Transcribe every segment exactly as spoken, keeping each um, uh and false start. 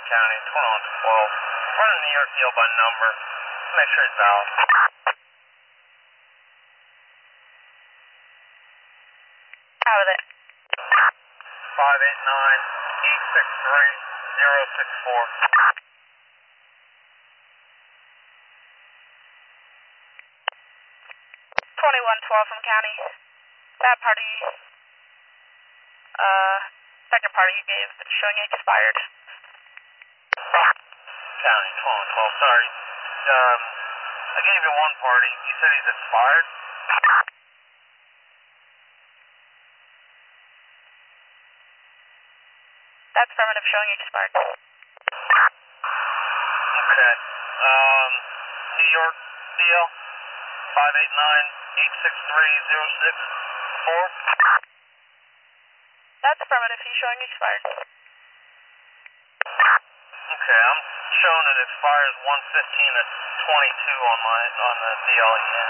County, twenty-one twelve. Run a New York deal by number. Make sure it's valid. How is it? five eight nine, eight six three, zero six four. twenty-one twelve from County. That party, uh, second party you gave showing expired. County, twenty-one twelve, sorry. Um, I gave you one party. You said he's expired? That's affirmative, showing expired. Okay. Um, New York deal, five eight nine, eight six three, zero six four. That's affirmative, he's showing expired. Okay, I'm showing it expires one fifteen at twenty-two on my, on the D L E end.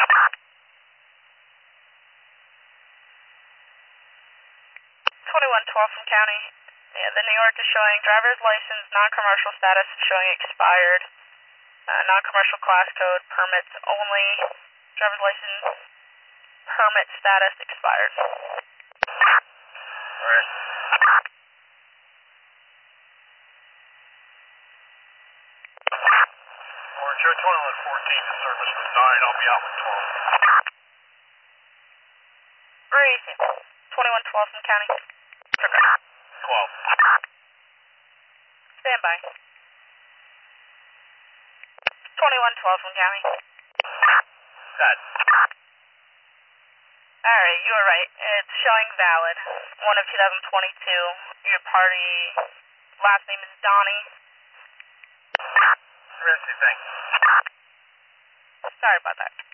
twenty-one twelve from County. Yeah, the New York is showing driver's license, non-commercial status showing expired. Uh, non-commercial class code, permits only. Driver's license, permit status expired. Alright. Or Joe twenty-one fourteen, the service was nine, I'll be out with twelve. Racing. twenty-one twelve from County. Okay. twelve. Stand by. twenty-one twelve from County. Good. Alright, you were right. It's showing valid. one of two thousand twenty-two. Your party last name is Donnie. Rest, thanks. Sorry about that.